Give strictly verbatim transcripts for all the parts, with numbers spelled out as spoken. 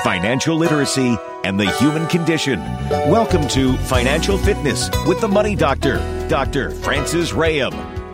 financial literacy, and the human condition. Welcome to Financial Fitness with the Money Doctor, Doctor Francis Rayam.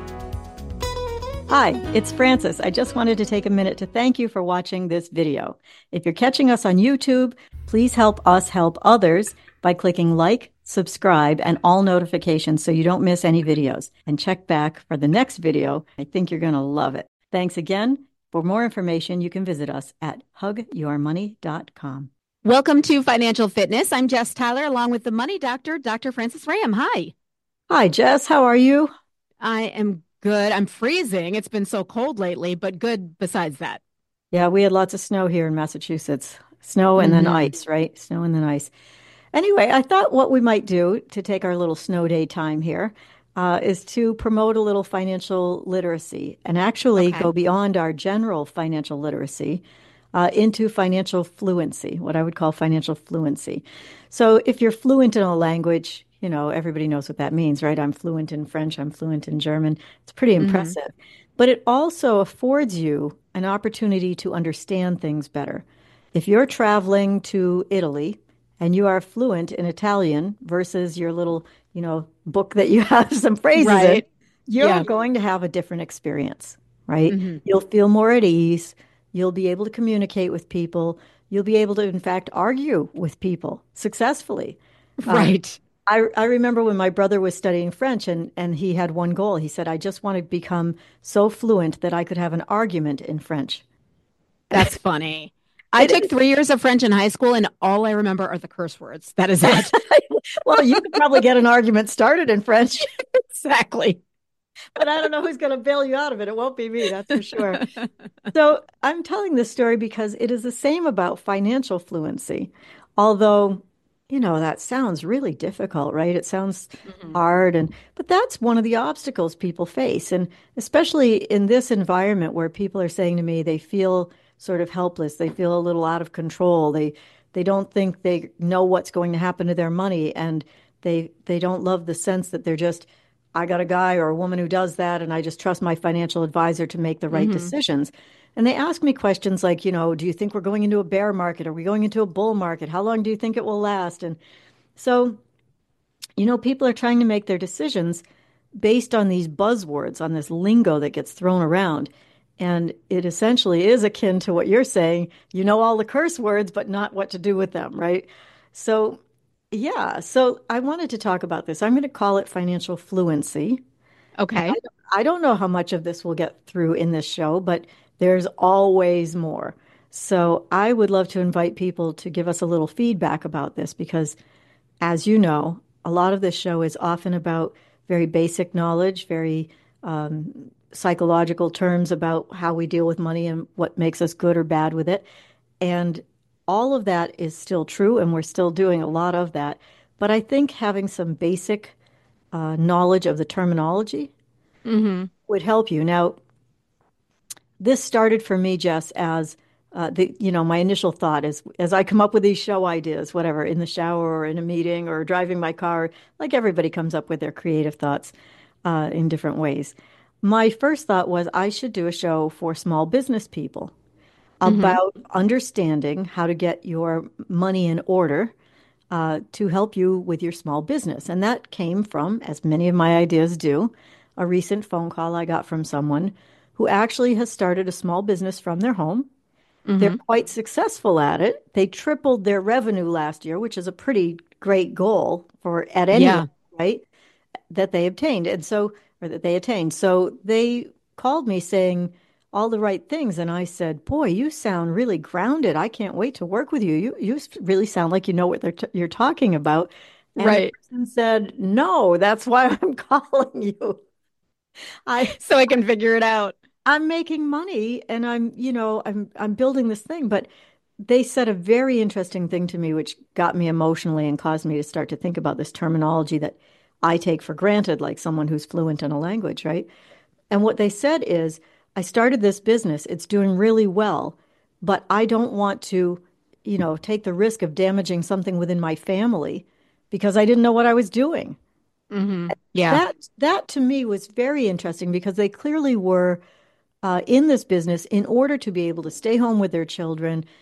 Hi, it's Francis. I just wanted to take a minute to thank you for watching this video. If you're catching us on YouTube, please help us help others by clicking like, subscribe, and all notifications so you don't miss any videos. And check back for the next video. I think you're going to love it. Thanks again. For more information, you can visit us at hug your money dot com. Welcome to Financial Fitness. I'm Jess Tyler, along with the Money Doctor, Doctor Francis Rayam. Hi. Hi, Jess. How are you? I am good. I'm freezing. It's been so cold lately, but good besides that. Yeah, we had lots of snow here in Massachusetts. Snow and mm-hmm. then ice, right? Snow and then ice. Anyway, I thought what we might do to take our little snow day time here uh, is to promote a little financial literacy and actually okay. go beyond our general financial literacy uh, into financial fluency, what I would call financial fluency. So if you're fluent in a language, you know, everybody knows what that means, right? I'm fluent in French. I'm fluent in German. It's pretty impressive. Mm-hmm. But it also affords you an opportunity to understand things better. If you're traveling to Italy and you are fluent in Italian versus your little, you know, book that you have some phrases right. in, you're yeah. going to have a different experience, right? Mm-hmm. You'll feel more at ease. You'll be able to communicate with people. You'll be able to, in fact, argue with people successfully. Right. Um, I, I remember when my brother was studying French and, and he had one goal. He said, I just want to become so fluent that I could have an argument in French. That's funny. I took three years of French in high school, and all I remember are the curse words. That is it. Well, you could probably get an argument started in French. Exactly. But I don't know who's going to bail you out of it. It won't be me, that's for sure. So I'm telling this story because it is the same about financial fluency. Although, you know, that sounds really difficult, right? It sounds mm-hmm. hard. and But that's one of the obstacles people face. And especially in this environment where people are saying to me they feel sort of helpless. They feel a little out of control. They they don't think they know what's going to happen to their money. And they they don't love the sense that they're just, I got a guy or a woman who does that, and I just trust my financial advisor to make the right mm-hmm. decisions. And they ask me questions like, you know, do you think we're going into a bear market? Are we going into a bull market? How long do you think it will last? And so, you know, people are trying to make their decisions based on these buzzwords, on this lingo that gets thrown around. And it essentially is akin to what you're saying. You know all the curse words, but not what to do with them, right? So, yeah. So I wanted to talk about this. I'm going to call it financial fluency. Okay. I, I don't know how much of this we'll get through in this show, but there's always more. So I would love to invite people to give us a little feedback about this because, as you know, a lot of this show is often about very basic knowledge, very um, psychological terms about how we deal with money and what makes us good or bad with it. And all of that is still true, and we're still doing a lot of that. But I think having some basic uh, knowledge of the terminology mm-hmm. would help you. Now, this started for me, Jess, as uh, the you know my initial thought is as I come up with these show ideas, whatever, in the shower or in a meeting or driving my car, like everybody comes up with their creative thoughts uh, in different ways. My first thought was I should do a show for small business people about mm-hmm. understanding how to get your money in order uh, to help you with your small business. And that came from, as many of my ideas do, a recent phone call I got from someone who actually has started a small business from their home. Mm-hmm. They're quite successful at it. They tripled their revenue last year, which is a pretty great goal for at any yeah. rate, right, that they obtained. And so or that they attained. So they called me saying all the right things. And I said, boy, you sound really grounded. I can't wait to work with you. You you really sound like you know what they're t- you're talking about. And right. the person said, no, that's why I'm calling you. I So I can figure it out. I'm making money and I'm, you know, I'm I'm building this thing. But they said a very interesting thing to me, which got me emotionally and caused me to start to think about this terminology that I take for granted, like someone who's fluent in a language, right? And what they said is, I started this business, it's doing really well, but I don't want to, you know, take the risk of damaging something within my family because I didn't know what I was doing. Mm-hmm. Yeah. That, that to me was very interesting because they clearly were uh, in this business in order to be able to stay home with their children,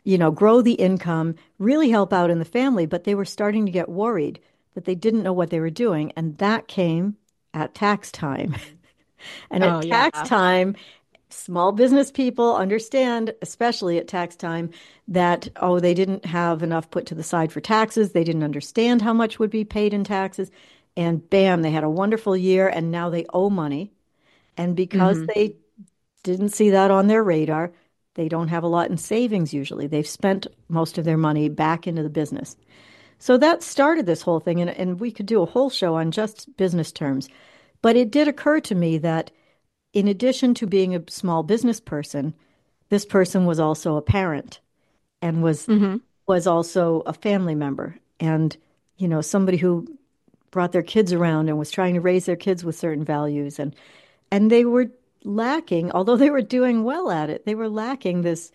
you know, grow the income, really help out in the family, but they were starting to get worried that they didn't know what they were doing. And that came at tax time. And Oh, at tax yeah. time, small business people understand, especially at tax time, that, oh, they didn't have enough put to the side for taxes. They didn't understand how much would be paid in taxes. And bam, they had a wonderful year and now they owe money. And because Hmm. they didn't see that on their radar, they don't have a lot in savings usually. They've spent most of their money back into the business. So that started this whole thing. And, and we could do a whole show on just business terms. But it did occur to me that in addition to being a small business person, this person was also a parent and was Hmm. was also a family member and, you know, somebody who brought their kids around and was trying to raise their kids with certain values and and they were lacking, although they were doing well at it, they were lacking this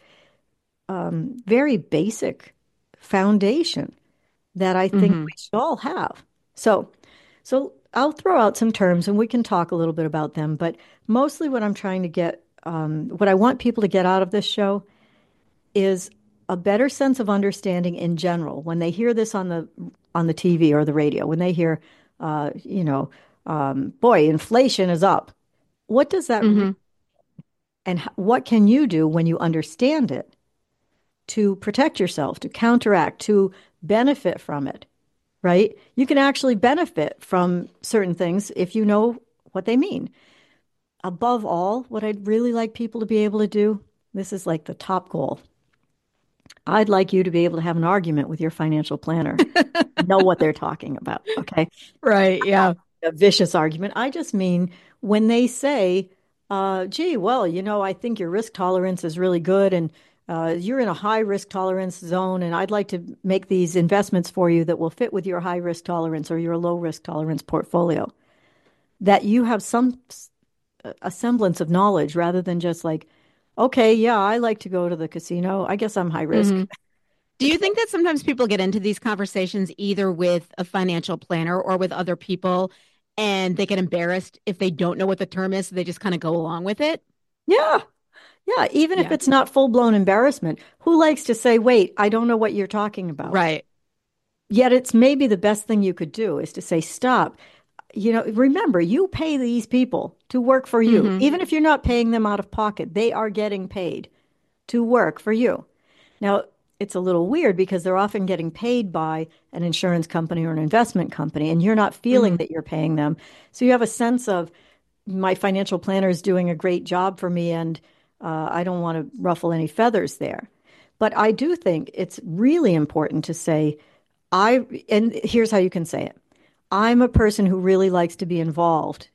um, very basic foundation that I think Hmm. we should all have. So, so I'll throw out some terms and we can talk a little bit about them. But mostly what I'm trying to get, um, what I want people to get out of this show is a better sense of understanding in general when they hear this on the on the T V or the radio. When they hear, uh, you know, um, boy, inflation is up. What does that re- Hmm. and h- what can you do when you understand it to protect yourself, to counteract, to benefit from it? Right? You can actually benefit from certain things if you know what they mean. Above all, what I'd really like people to be able to do, this is like the top goal. I'd like you to be able to have an argument with your financial planner, know what they're talking about. Okay. Right. Yeah. A vicious argument. I just mean when they say, uh, gee, well, you know, I think your risk tolerance is really good and uh, you're in a high risk tolerance zone, and I'd like to make these investments for you that will fit with your high risk tolerance or your low risk tolerance portfolio. That you have some a semblance of knowledge rather than just like, okay, yeah, I like to go to the casino. I guess I'm high risk. Hmm. Do you think that sometimes people get into these conversations either with a financial planner or with other people and they get embarrassed if they don't know what the term is, so they just kind of go along with it? Yeah. Yeah. Even if Yeah. it's not full blown embarrassment, who likes to say, wait, I don't know what you're talking about? Right. Yet it's maybe the best thing you could do is to say, stop. You know, remember, you pay these people to work for you. Hmm. Even if you're not paying them out of pocket, they are getting paid to work for you. Now, it's a little weird because they're often getting paid by an insurance company or an investment company, and you're not feeling Hmm. that you're paying them. So you have a sense of my financial planner is doing a great job for me, and uh, I don't want to ruffle any feathers there. But I do think it's really important to say, I, and here's how you can say it. I'm a person who really likes to be involved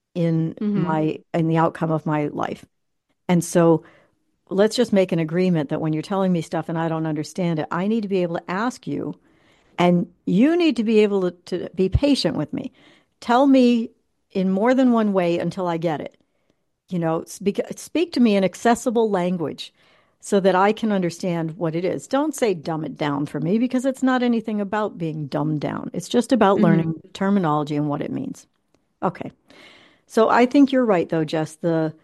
in Hmm. my in the outcome of my life. And so let's just make an agreement that when you're telling me stuff and I don't understand it, I need to be able to ask you, and you need to be able to, to be patient with me. Tell me in more than one way until I get it. You know, speak, speak to me in accessible language so that I can understand what it is. Don't say dumb it down for me because it's not anything about being dumbed down. It's just about Hmm. learning terminology and what it means. Okay. So I think you're right though, Jess. The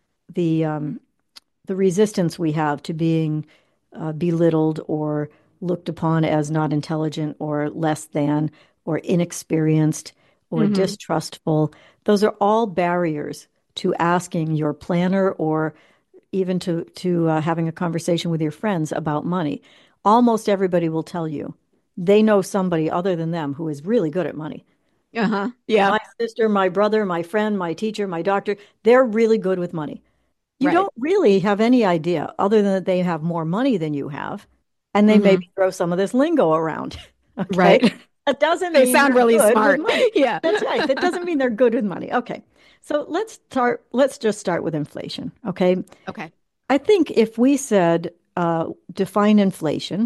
the um, the resistance we have to being uh, belittled or looked upon as not intelligent or less than or inexperienced or Hmm. distrustful, those are all barriers to asking your planner or even to to uh, having a conversation with your friends about money. Almost everybody will tell you they know somebody other than them who is really good at money. Uh-huh. Yeah. My sister, my brother, my friend, my teacher, my doctor, they're really good with money. You Right. don't really have any idea other than that they have more money than you have, and they Hmm. maybe throw some of this lingo around. Okay. Right. That doesn't They mean sound they're really good with smart. money. Yeah. That's right. That doesn't mean they're good with money. Okay. So let's start, let's just start with inflation. Okay. Okay. I think if we said, uh, define inflation,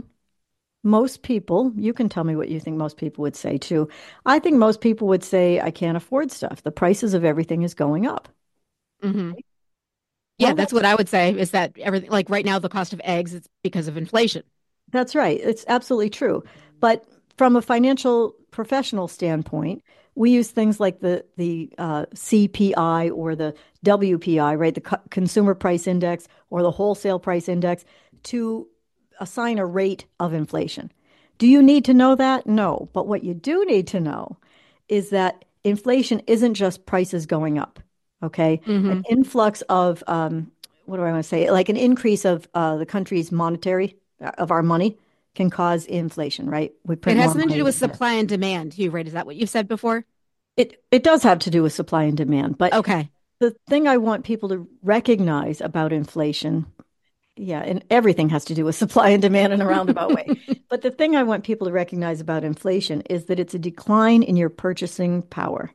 most people, you can tell me what you think most people would say too. I think most people would say, I can't afford stuff. The prices of everything is going up. Hmm. Yeah, Well, that's that's what I would say is that everything, like right now, the cost of eggs, it's because of inflation. That's right. It's absolutely true. But from a financial professional standpoint, we use things like the the uh, C P I or the W P I, right? The Co- Consumer Price Index or the Wholesale Price Index to assign a rate of inflation. Do you need to know that? No. But what you do need to know is that inflation isn't just prices going up. Okay. Mm-hmm. An influx of, um, what do I want to say? Like an increase of uh, the country's monetary, uh, of our money can cause inflation, right? We It print has more something to money do with than- supply and demand too, right? Is that what you've said before? It, it does have to do with supply and demand. But Okay. the thing I want people to recognize about inflation, yeah, and everything has to do with supply and demand in a roundabout way. But the thing I want people to recognize about inflation is that it's a decline in your purchasing power.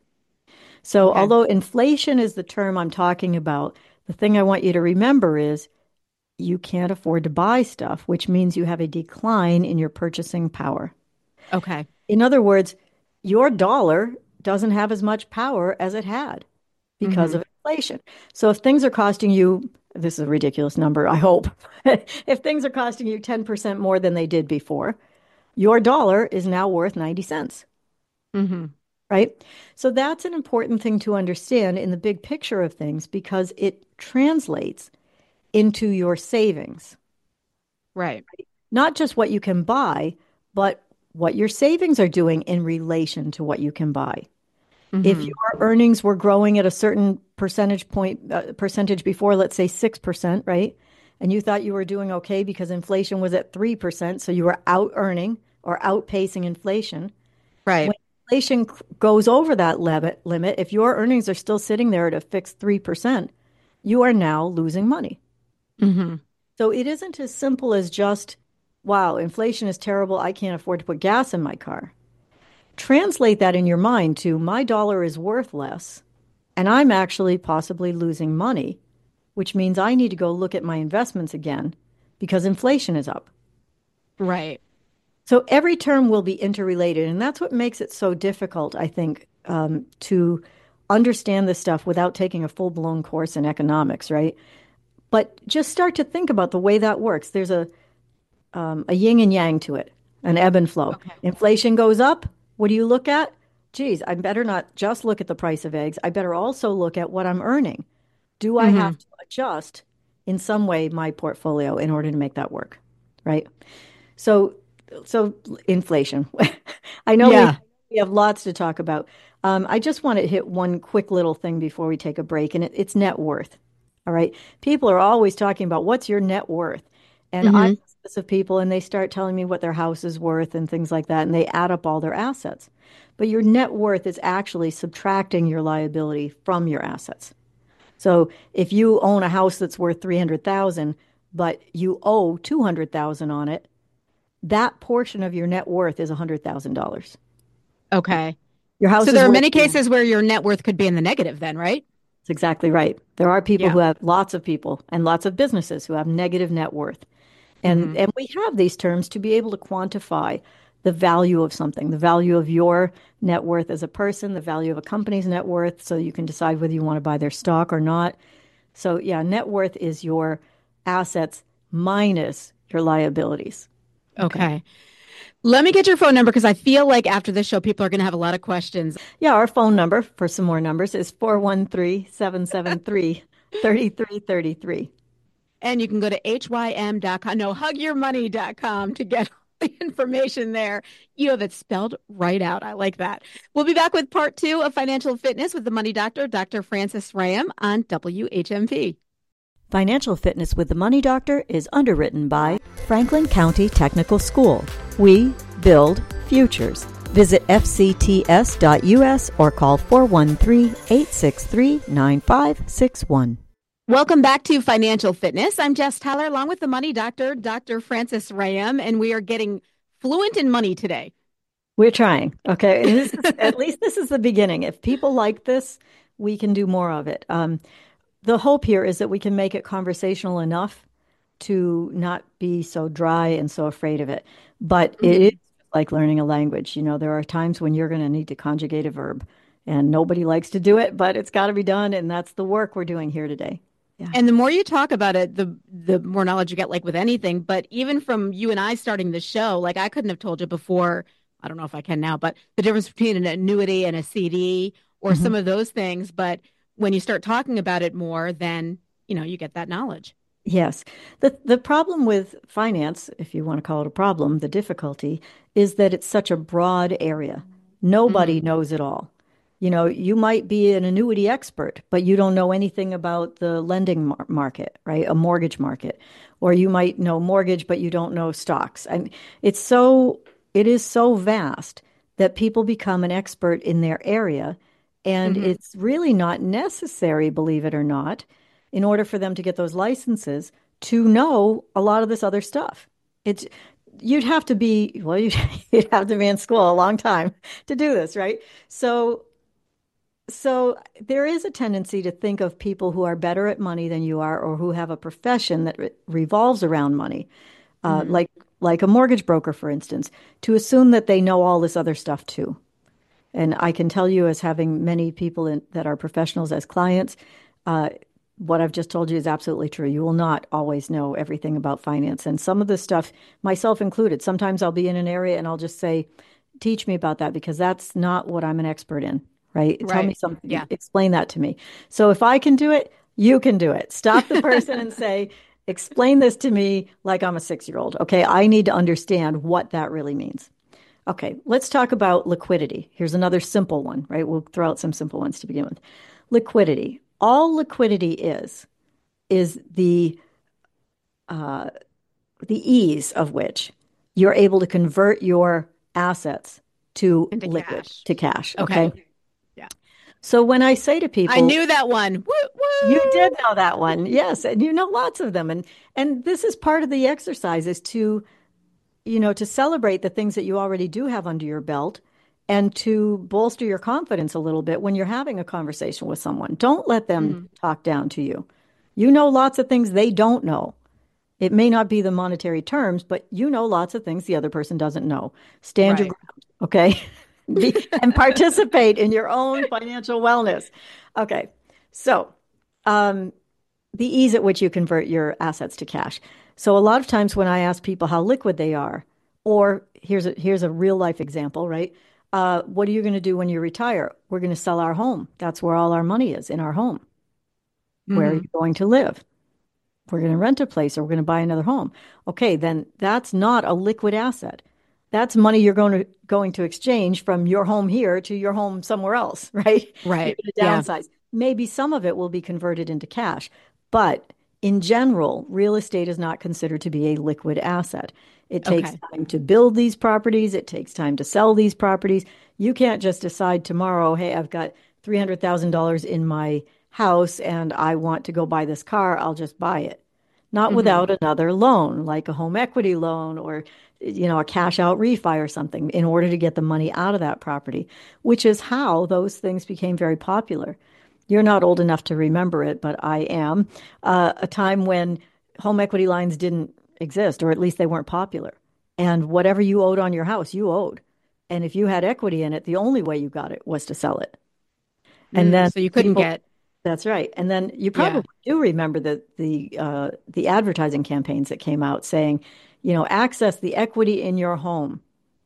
So Okay. although inflation is the term I'm talking about, the thing I want you to remember is you can't afford to buy stuff, which means you have a decline in your purchasing power. Okay. In other words, your dollar doesn't have as much power as it had because Mhm. of inflation. So if things are costing you, this is a ridiculous number, I hope. If things are costing you ten percent more than they did before, your dollar is now worth ninety cents, Mhm. right? So that's an important thing to understand in the big picture of things because it translates into your savings, Right. not just what you can buy, but what your savings are doing in relation to what you can buy. If Mhm. your earnings were growing at a certain percentage point, uh, percentage before, let's say six percent, right? And you thought you were doing okay because inflation was at three percent, so you were out earning or outpacing inflation. Right. When inflation c- goes over that limit, limit, if your earnings are still sitting there at a fixed three percent, you are now losing money. Mhm. So it isn't as simple as just, wow, inflation is terrible. I can't afford to put gas in my car. Translate that in your mind to my dollar is worth less, and I'm actually possibly losing money, which means I need to go look at my investments again because inflation is up. Right. So every term will be interrelated, and that's what makes it so difficult, I think, um, to understand this stuff without taking a full-blown course in economics, right? But just start to think about the way that works. There's a um, a yin and yang to it, an ebb and flow. Okay. Inflation goes up. What do you look at? Geez, I better not just look at the price of eggs. I better also look at what I'm earning. Do I have Mhm. to adjust in some way my portfolio in order to make that work? Right? So, so inflation. I know we, Yeah. we have lots to talk about. Um, I just want to hit one quick little thing before we take a break, and it, it's net worth. All right. People are always talking about what's your net worth. And I Mhm. ask this of people, and they start telling me what their house is worth and things like that, and they add up all their assets. But your net worth is actually subtracting your liability from your assets. So if you own a house that's worth three hundred thousand, but you owe two hundred thousand on it, that portion of your net worth is one hundred thousand dollars. Okay. Your house So is there are worth many cases where your net worth could be in the negative then, right? That's exactly right. There are people Yeah. who have lots of people and lots of businesses who have negative net worth. And Mhm. and we have these terms to be able to quantify the value of something, the value of your net worth as a person, the value of a company's net worth, so you can decide whether you want to buy their stock or not. So yeah, net worth is your assets minus your liabilities. Okay. Let me get your phone number because I feel like after this show, people are going to have a lot of questions. Yeah, our phone number for some more numbers is four one three, seven seven three, three three three three. And you can go to H Y M dot com, no, hug your money dot com to get all the information there. You have it spelled right out. I like that. We'll be back with part two of Financial Fitness with the Money Doctor, Doctor Francis Ram on W H M P. Financial Fitness with the Money Doctor is underwritten by Franklin County Technical School. We build futures. Visit f c t s dot u s or call four one three, eight six three, nine five six one. Welcome back to Financial Fitness. I'm Jess Tyler along with the Money Doctor, Doctor Francis Ram, and we are getting fluent in money today. We're trying. Okay. And this is, at least this is the beginning. If people like this, we can do more of it. Um, the hope here is that we can make it conversational enough to not be so dry and so afraid of it. But Mm-hmm. it is like learning a language. You know, there are times when you're going to need to conjugate a verb, and nobody likes to do it, but it's got to be done. And that's the work we're doing here today. Yeah. And the more you talk about it, the the more knowledge you get, like with anything. But even from you and I starting the show, like I couldn't have told you before, I don't know if I can now, but the difference between an annuity and a C D or Mhm. some of those things. But when you start talking about it more, then, you know, you get that knowledge. Yes. The the problem with finance, if you want to call it a problem, the difficulty is that it's such a broad area. Nobody Hmm. knows it all. You know, you might be an annuity expert, but you don't know anything about the lending mar market, right? A mortgage market. Or you might know mortgage, but you don't know stocks. And it's so it is so vast that people become an expert in their area. And Hmm. it's really not necessary, believe it or not, in order for them to get those licenses to know a lot of this other stuff. It's you'd have to be well, you'd, you'd have to be in school a long time to do this, right? So so there is a tendency to think of people who are better at money than you are, or who have a profession that re revolves around money, uh, Hmm. like like a mortgage broker, for instance, to assume that they know all this other stuff too. And I can tell you, as having many people in, that are professionals as clients, uh, what I've just told you is absolutely true. You will not always know everything about finance. And some of the stuff, myself included, sometimes I'll be in an area and I'll just say, teach me about that because that's not what I'm an expert in, right? Tell me Right. something, Yeah. explain that to me. So if I can do it, you can do it. Stop the person and say, explain this to me like I'm a six-year-old. Okay, I need to understand what that really means. Okay, let's talk about liquidity. Here's another simple one, right? We'll throw out some simple ones to begin with. Liquidity. All liquidity is is the uh, the ease of which you're able to convert your assets to Into liquid, cash. to cash. Okay. Okay. Yeah. So when I say to I people, knew that one. Woo you woo. did know that one, yes, and you know lots of them, and and this is part of the exercise is to you know, to celebrate the things that you already do have under your belt and to bolster your confidence a little bit when you're having a conversation with someone. Don't let them Hmm. talk down to you. You know lots of things they don't know. It may not be the monetary terms, but you know lots of things the other person doesn't know. Stand your Right. ground, okay? Be, and participate in your own financial wellness. Okay. So, um, the ease at which you convert your assets to cash. So a lot of times when I ask people how liquid they are, or here's a here's a real life example, right? Uh, what are you going to do when you retire? We're going to sell our home. That's where all our money is, in our home. Where are you Hmm. going to live? We're going to rent a place or we're going to buy another home. Okay, then that's not a liquid asset. That's money you're going to going to exchange from your home here to your home somewhere else, right? You're Right. going to Yeah. downsize. Maybe some of it will be converted into cash, but in general, real estate is not considered to be a liquid asset. It takes Okay. time to build these properties. It takes time to sell these properties. You can't just decide tomorrow, hey, I've got three hundred thousand dollars in my house and I want to go buy this car. I'll just buy it. Not Hmm. without another loan, like a home equity loan or, you know, a cash out refi or something in order to get the money out of that property, which is how those things became very popular. You're not old enough to remember it, but I am. Uh, a time when home equity lines didn't exist, or at least they weren't popular. And whatever you owed on your house, you owed. And if you had equity in it, the only way you got it was to sell it. And Mm, then so you couldn't people, get, that's right. And then you yeah. probably do remember the the uh, the advertising campaigns that came out saying, you know, access the equity in your home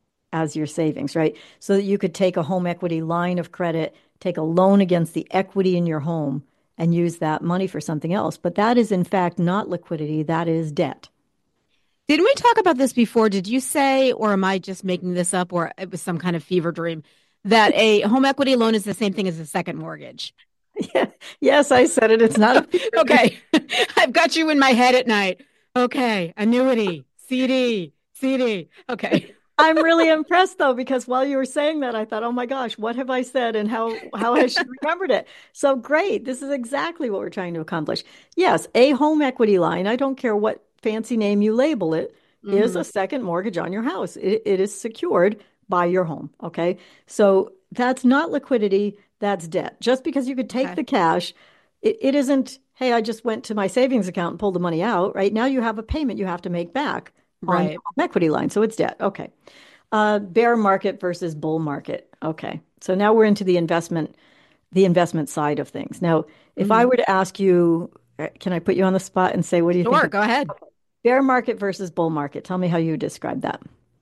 as your savings, right? So that you could take a home equity line of credit, take a loan against the equity in your home, and use that money for something else. But that is in fact not liquidity, that is debt. Didn't we talk about this before? Did you say, or am I just making this up, or it was some kind of fever dream, that a home equity loan is the same thing as a second mortgage? Yeah. Yes, I said it. It's not a fever dream. Okay. I've got you in my head at night. Okay. Annuity, C D, C D. Okay. I'm really impressed though, because while you were saying that, I thought, oh my gosh, what have I said and how how has she remembered it? So great. This is exactly what we're trying to accomplish. Yes, a home equity line, I don't care what fancy name you label it, is a Hmm. second mortgage on your house. It, it is secured by your home. Okay. So that's not liquidity, that's debt. Just because you could take Okay. the cash, it, it isn't, hey, I just went to my savings account and pulled the money out, right? Now you have a payment you have to make back on your Right. home equity line. So it's debt. Okay. Uh, bear market versus bull market. Okay. So now we're into the investment, the investment side of things. Now, if I Hmm. were to ask you, uh, can I put you on the spot and say, what do you think Sure. of Go ahead. bear market versus bull market? Tell me how you describe that.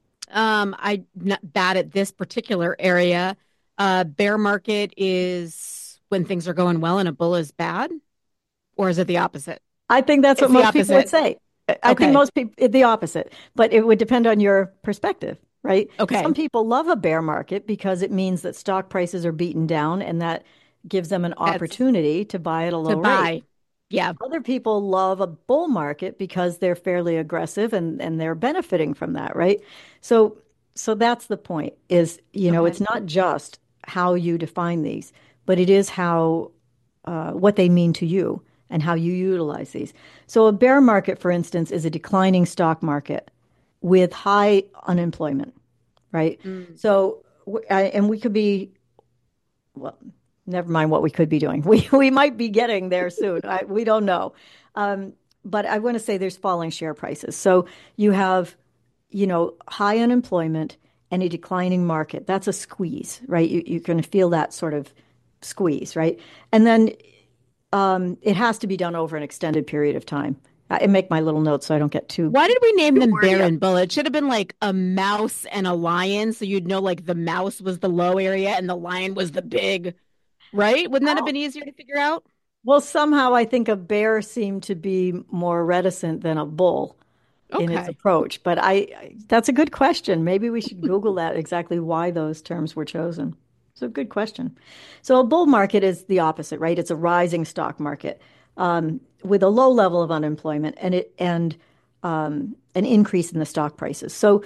Um, I'm not bad at this particular area. Uh, bear market is when things are going well and a bull is bad, or is it the opposite? I think that's what It's the most people would opposite. say. I I think Okay. most people, the opposite, but it would depend on your perspective, right? Some Okay. people love a bear market because it means that stock prices are beaten down and that gives them an That's opportunity to buy at a to low rate. buy. Yeah. Other people love a bull market because they're fairly aggressive and, and they're benefiting from that, right? So, so that's the point is, you know, Okay. it's not just how you define these, but it is how, uh, what they mean to you and how you utilize these. So a bear market, for instance, is a declining stock market with high unemployment, right? Mm. So, w- I- and we could be well, never mind what we could be doing. We we might be getting there soon. I, we don't know. Um, but I want to say there's falling share prices. So you have, you know, high unemployment and a declining market. That's a squeeze, right? You you can feel that sort of squeeze, right? And then um, it has to be done over an extended period of time. I make my little notes so I don't get too Why did we name too them wordy bear up. and bull? It should have been like a mouse and a lion, so you'd know like the mouse was the low area and the lion was the big, right? Wouldn't that have been easier to figure out? Well, somehow I think a bear seemed to be more reticent than a bull in its Okay. approach. But I, I that's a good question. Maybe we should Google that exactly why those terms were chosen. It's a good question. So a bull market is the opposite, right? It's a rising stock market um, with a low level of unemployment and it and um, an increase in the stock prices. So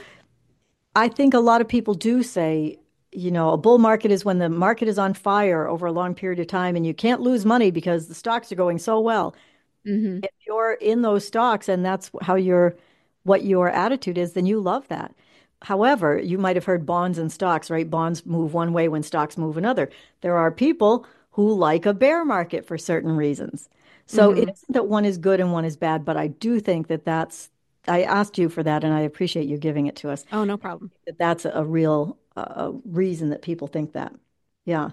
I think a lot of people do say, you know, a bull market is when the market is on fire over a long period of time and you can't lose money because the stocks are going so well. Hmm. If you're in those stocks and that's how your what your attitude is, then you love that. However, you might have heard bonds and stocks, right? Bonds move one way when stocks move another. There are people who like a bear market for certain reasons. So it Hmm. isn't that one is good and one is bad, but I do think that that's, I asked you for that and I appreciate you giving it to us, Oh, no problem. that that's a real uh, reason that people think that. Yeah.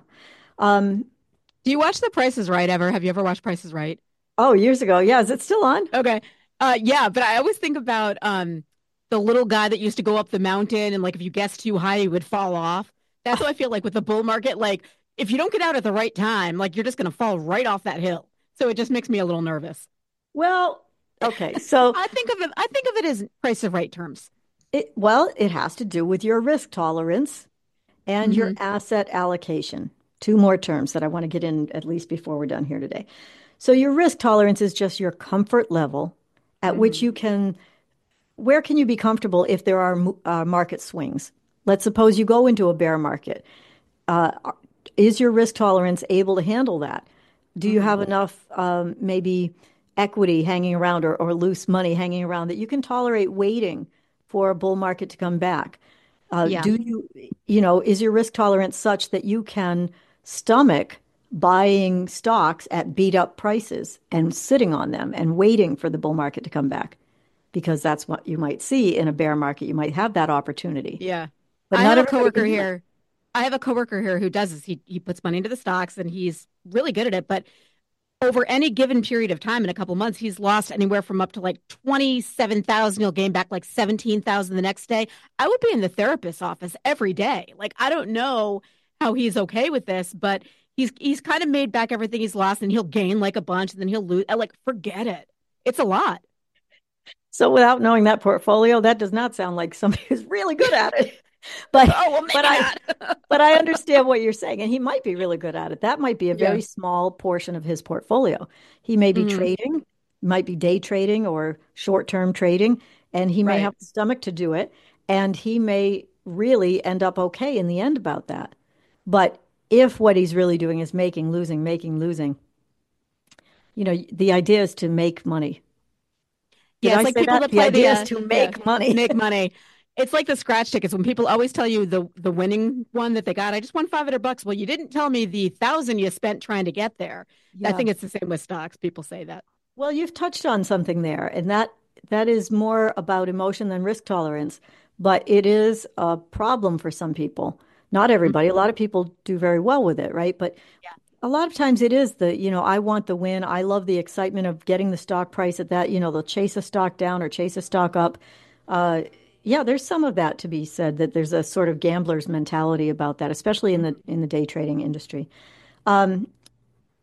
Um, Do you watch The Price is Right ever? Have you ever watched Price is Right? oh, years ago. Yeah. Is it still on? Okay. Uh, yeah, but I always think about um the little guy that used to go up the mountain and like if you guessed too high, he would fall off. That's what I feel like with the bull market. Like if you don't get out at the right time, like you're just gonna fall right off that hill. So it just makes me a little nervous. Well, okay. So I think of it, I think of it as price of right terms. it, well, it has to do with your risk tolerance and your Hmm. asset allocation. Two more terms that I want to get in at least before we're done here today. So your risk tolerance is just your comfort level at which Hmm. you can, where can you be comfortable if there are uh, market swings? Let's suppose you go into a bear market. Uh, is your risk tolerance able to handle that? Do you Hmm. have enough, um, maybe equity hanging around or, or loose money hanging around that you can tolerate waiting for a bull market to come back? Uh, Yeah. do you, you know, is your risk tolerance such that you can stomach buying stocks at beat up prices and sitting on them and waiting for the bull market to come back? Because that's what you might see in a bear market. You might have that opportunity, Yeah. but I not have a everybody coworker can do it. here. I have a coworker here who does this. He he puts money into the stocks and he's really good at it, but over any given period of time in a couple months, he's lost anywhere from up to like twenty-seven thousand. He'll gain back like seventeen thousand the next day. I would be in the therapist's office every day. Like, I don't know how he's okay with this, but he's he's kind of made back everything he's lost and he'll gain like a bunch and then he'll lose. Like, forget it. It's a lot. So without knowing that portfolio, that does not sound like somebody who's really good at it. But Oh, well, but maybe I not. but I understand what you're saying, and he might be really good at it. That might be a Yeah. very small portion of his portfolio. He may be Hmm. trading, might be day trading or short-term trading, and he may Right. have the stomach to do it, and he may really end up okay in the end about that. But if what he's really doing is making, losing, making, losing, you know, the idea is to make money. Did Yeah, I it's like say people that? that The play the idea is uh to yeah, make money. make money. It's like the scratch tickets when people always tell you the the winning one that they got. I just won five hundred bucks. Well, you didn't tell me the thousand you spent trying to get there. I Yeah. think it's the same with stocks. People say that. Well, you've touched on something there, and that that is more about emotion than risk tolerance, but it is a problem for some people. Not everybody. A Mhm. lot of people do very well with it, right? But Yeah. a lot of times it is the, you know, I want the win. I love the excitement of getting the stock price at that, you know, they'll chase a stock down or chase a stock up. Uh, yeah, there's some of that to be said that there's a sort of gambler's mentality about that, especially in the Mhm. in the day trading industry. Um,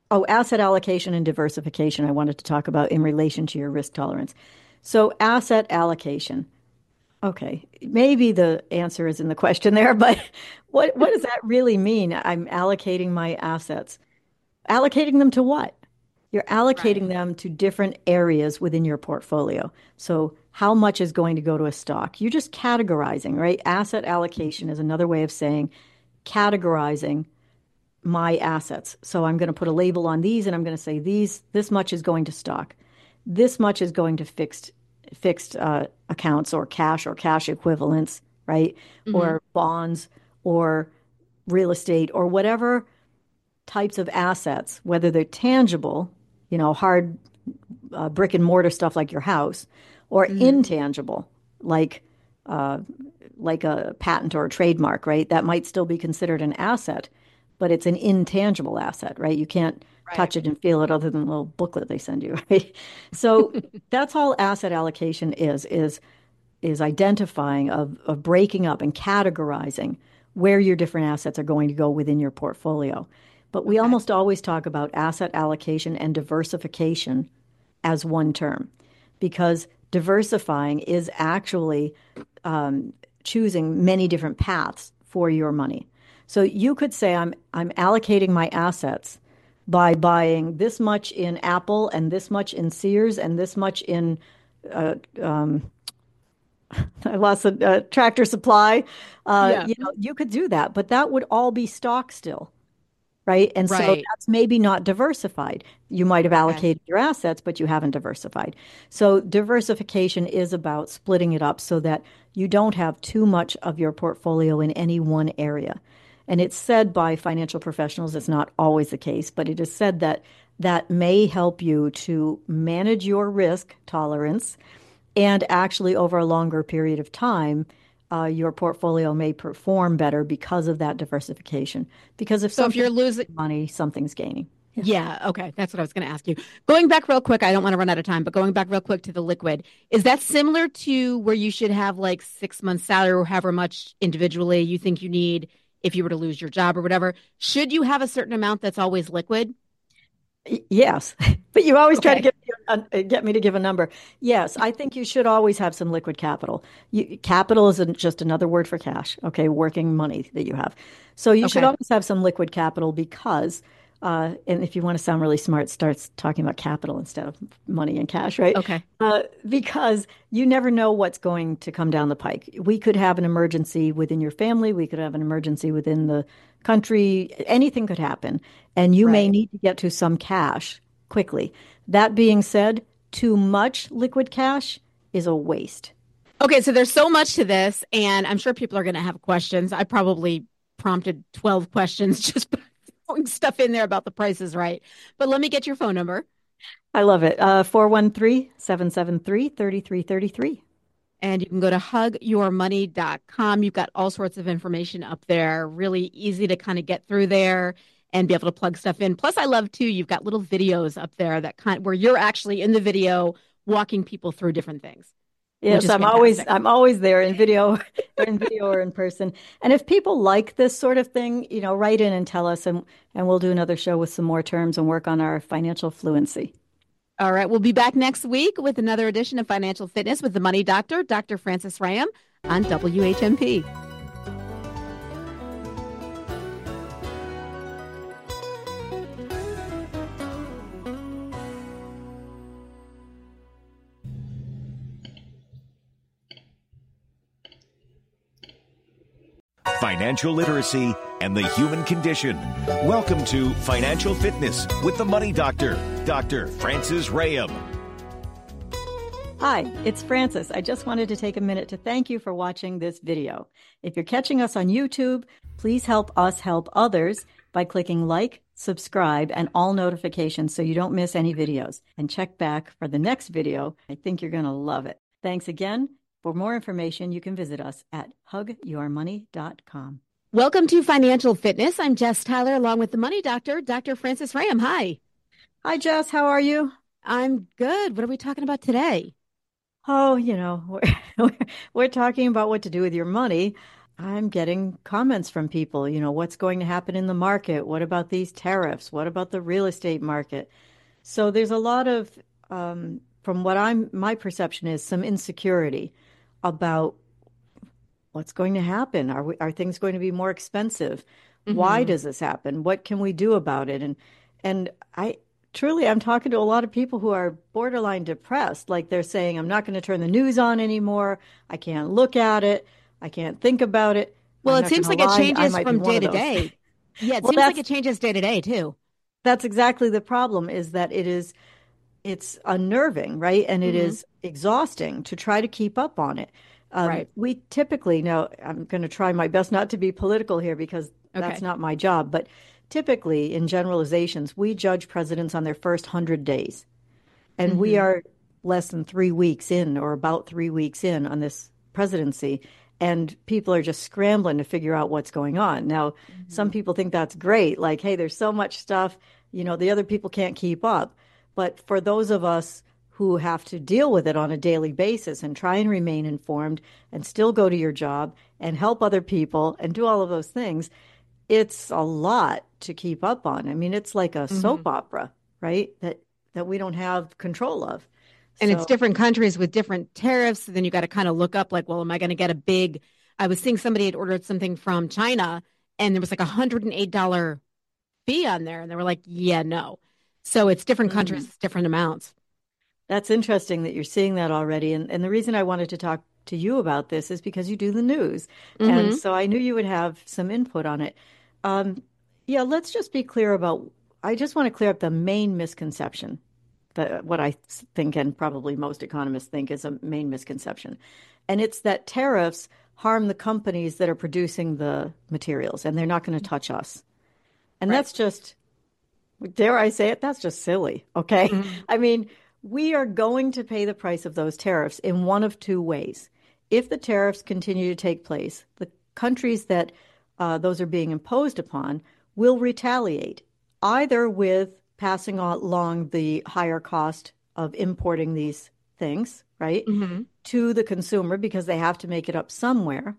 Oh, asset allocation and diversification I wanted to talk about in relation to your risk tolerance. So asset allocation. Okay, maybe the answer is in the question there, but what what does that really mean? I'm allocating my assets. Allocating them to what? You're allocating Right. them to different areas within your portfolio. So how much is going to go to a stock? You're just categorizing, right? Asset allocation is another way of saying categorizing my assets. So I'm going to put a label on these and I'm going to say these, this much is going to stock. This much is going to fixed fixed uh, accounts or cash or cash equivalents, right? Hmm. Or bonds or real estate or whatever types of assets, whether they're tangible, you know, hard uh, brick and mortar stuff like your house, or Hmm. intangible, like uh, like a patent or a trademark, right? That might still be considered an asset, but it's an intangible asset, right? You can't Right. touch it and feel it other than the little booklet they send you, right? So that's all asset allocation is, is is identifying of, of breaking up and categorizing where your different assets are going to go within your portfolio. But we Okay. almost always talk about asset allocation and diversification as one term because diversifying is actually um, choosing many different paths for your money. So you could say I'm I'm allocating my assets by buying this much in Apple and this much in Sears and this much in uh, um, I lost a, a Tractor Supply. Uh, Yeah. you know, you could do that, but that would all be stock still, right? And so Right. that's maybe not diversified. You might have Okay. allocated your assets, but you haven't diversified. So diversification is about splitting it up so that you don't have too much of your portfolio in any one area. And it's said by financial professionals, it's not always the case, but it is said that that may help you to manage your risk tolerance and actually, over a longer period of time, uh, your portfolio may perform better because of that diversification. Because if So if you're something's losing, money, something's gaining. Yeah. yeah, okay, that's what I was going to ask you. Going back real quick, I don't want to run out of time, but going back real quick to the liquid, is that similar to where you should have like six months salary or however much individually you think you need if you were to lose your job or whatever? Should you have a certain amount that's always liquid? Y- Yes, but you always try to Okay. get uh, get me to give a number. Yes, I think you should always have some liquid capital. You, capital is an- just another word for cash, okay, working money that you have. So you should Okay. always have some liquid capital because, uh, and if you want to sound really smart, starts talking about capital instead of money and cash, right? Okay. Uh, because you never know what's going to come down the pike. We could have an emergency within your family. We could have an emergency within the country. Anything could happen and you may Right. need to get to some cash quickly. That being said, too much liquid cash is a waste. Okay, so there's so much to this, and I'm sure people are going to have questions. I probably prompted twelve questions just by throwing stuff in there about the prices, right? But let me get your phone number. I love it. Uh, four one three, seven seven three, three three three three. And you can go to hug your money dot com. You've got all sorts of information up there. Really easy to kind of get through there and be able to plug stuff in. Plus, I love too, you've got little videos up there that kind where you're actually in the video walking people through different things, which Yes, is I'm always fantastic. I'm always there in video, in video or in person. And if people like this sort of thing, you know, write in and tell us, and and we'll do another show with some more terms and work on our financial fluency. All right, we'll be back next week with another edition of Financial Fitness with the Money Doctor, Doctor Francis Ram on W H M P. Financial literacy and the human condition. Welcome to Financial Fitness with the Money Doctor, Doctor Francis Rayam. Hi, it's Francis. I just wanted to take a minute to thank you for watching this video. If you're catching us on YouTube, please help us help others by clicking like, subscribe, and all notifications so you don't miss any videos. And check back for the next video. I think you're going to love it. Thanks again. For more information, you can visit us at hug your money dot com. Welcome to Financial Fitness. I'm Jess Tyler along with the Money Doctor, Doctor Francis Ram. Hi. Hi, Jess. How are you? I'm good. What are we talking about today? Oh, you know, we're, we're talking about what to do with your money. I'm getting comments from people, you know, what's going to happen in the market? What about these tariffs? What about the real estate market? So there's a lot of, um, from what I'm, my perception is some insecurity about what's going to happen. Are we, are things going to be more expensive? Why Mm-hmm. does this happen? What can we do about it? And, and I truly, I'm talking to a lot of people who are borderline depressed. Like they're saying, I'm not going to turn the news on anymore. I can't look at it. I can't think about it. Well, I'm it not going seems to like it lie. I changes might be from one day of to those. day. Yeah, it Well, seems like that's it changes day to day too. that's exactly the problem is that it is it's unnerving, right? And it Hmm. is exhausting to try to keep up on it. Um, Right. we typically, now I'm going to try my best not to be political here because that's Okay. not my job, but typically in generalizations, we judge presidents on their first hundred days. And we Hmm. are less than three weeks in, or about three weeks in on this presidency. And people are just scrambling to figure out what's going on. Now, some Hmm. people think that's great. Like, hey, there's so much stuff, you know, the other people can't keep up. But for those of us who have to deal with it on a daily basis and try and remain informed and still go to your job and help other people and do all of those things, it's a lot to keep up on. I mean, it's like a Hmm. soap opera, right? That that we don't have control of. And it's So, different countries with different tariffs. Then you got to kind of look up, like, well, am I going to get a big? I was seeing somebody had ordered something from China, and there was like a hundred and eight dollar fee on there, and they were like, yeah, no. So it's different countries, mm, it's different amounts. that's interesting that you're seeing that already. And and the reason I wanted to talk to you about this is because you do the news. And Hmm. so I knew you would have some input on it. Um, yeah, let's just be clear about, I just want to clear up the main misconception that what I think and probably most economists think is a main misconception. And it's that tariffs harm the companies that are producing the materials and they're not going to touch us. And Right. that's just, dare I say it, that's just silly. Okay. Hmm. I mean, we are going to pay the price of those tariffs in one of two ways. If the tariffs continue to take place, the countries that uh, those are being imposed upon will retaliate, either with passing along the higher cost of importing these things, right, Hmm. to the consumer because they have to make it up somewhere,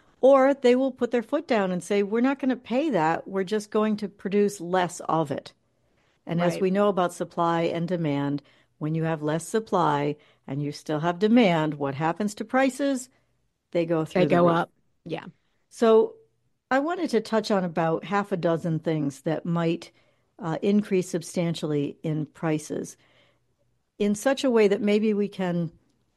or they will put their foot down and say, we're not going to pay that. We're just going to produce less of it. And as Right. we know about supply and demand, when you have less supply and you still have demand, what happens to prices? They go They through the go roof. up. Yeah. So I wanted to touch on about half a dozen things that might uh, increase substantially in prices in such a way that maybe we can,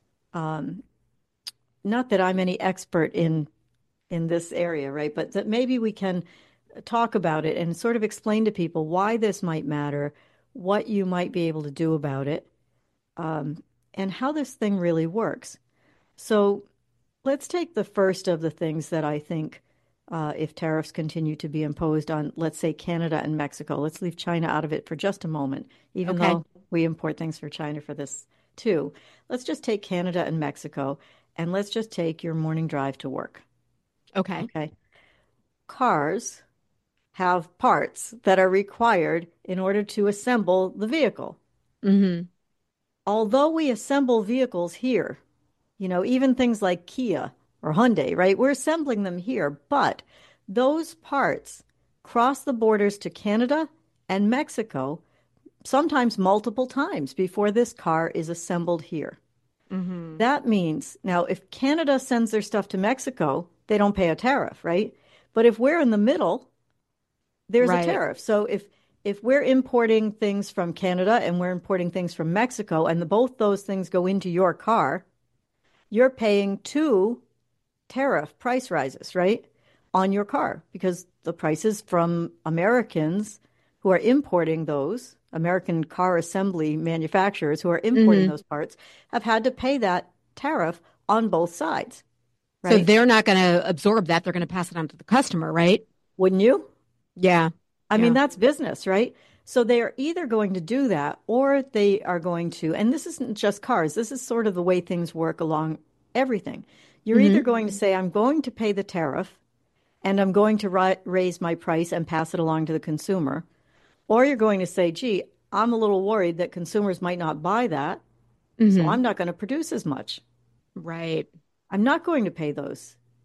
um, not that I'm any expert in in this area, right? But that maybe we can talk about it and sort of explain to people why this might matter, what you might be able to do about it, um, and how this thing really works. So let's take the first of the things that I think, uh, if tariffs continue to be imposed on, let's say, Canada and Mexico. Let's leave China out of it for just a moment, even Okay. though we import things for China for this too. Let's just take Canada and Mexico, and let's just take your morning drive to work. Okay. Okay. Cars have parts that are required in order to assemble the vehicle. Hmm. Although we assemble vehicles here, you know, even things like Kia or Hyundai, right? We're assembling them here, but those parts cross the borders to Canada and Mexico, sometimes multiple times before this car is assembled here. Hmm. That means now if Canada sends their stuff to Mexico, they don't pay a tariff, right? But if we're in the middle, there's a Right. tariff. So if if we're importing things from Canada and we're importing things from Mexico and the, both those things go into your car, you're paying two tariff price rises, right? On your car because the prices from Americans who are importing those, American car assembly manufacturers who are importing Hmm. those parts, have had to pay that tariff on both sides, So right? they're not going to absorb that. They're going to pass it on to the customer, right? Wouldn't you? Yeah. I mean, Yeah. that's business, right? So they are either going to do that or they are going to, and this isn't just cars, this is sort of the way things work along everything. You're either Hmm. going to say, I'm going to pay the tariff and I'm going to ri raise my price and pass it along to the consumer, or you're going to say, gee, I'm a little worried that consumers might not buy that, so Hmm. I'm not going to produce as much. Right. I'm not going to pay those.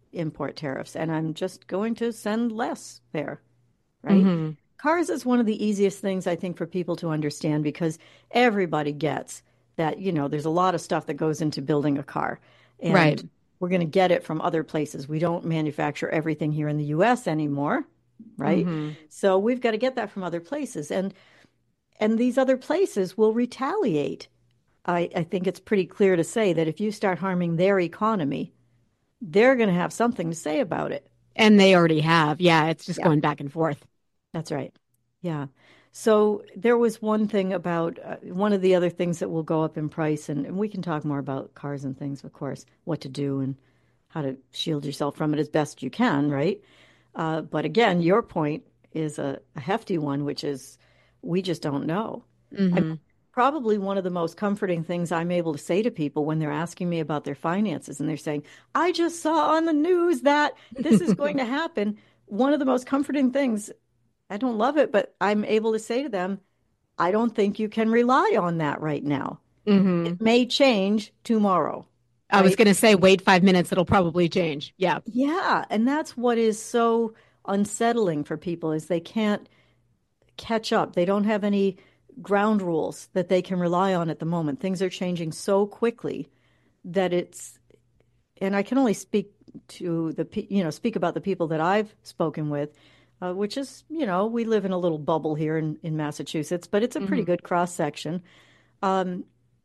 import tariffs, and I'm just going to send less there, right? Mm-hmm. Cars is one of the easiest things, I think, for people to understand because everybody gets that, you know, there's a lot of stuff that goes into building a car, Right. and we're going to get it from other places. We don't manufacture everything here in the U S anymore, right? Mm-hmm. So we've got to get that from other places, and and these other places will retaliate. I, I think it's pretty clear to say that if you start harming their economy, they're going to have something to say about it. And they already have. Yeah, it's just Yeah, going back and forth. that's right. Yeah. So there was one thing about uh, one of the other things that will go up in price, and, and we can talk more about cars and things, of course, what to do and how to shield yourself from it as best you can, right? Uh, but again, your point is a, a hefty one, which is we just don't know. I Mm-hmm. probably one of the most comforting things I'm able to say to people when they're asking me about their finances and they're saying, I just saw on the news that this is going to happen. One of the most comforting things, I don't love it, but I'm able to say to them, I don't think you can rely on that right now. Mm-hmm. It may change tomorrow, I was right? going to say, wait five minutes, it'll probably change. Yeah. Yeah, and that's what is so unsettling for people is they can't catch up. They don't have any ground rules that they can rely on at the moment. Things are changing so quickly that it's, and I can only speak to the, pe- you know, speak about the people that I've spoken with, uh, which is, you know, we live in a little bubble here in, in Massachusetts, but it's a pretty Mm-hmm. good cross section. Um,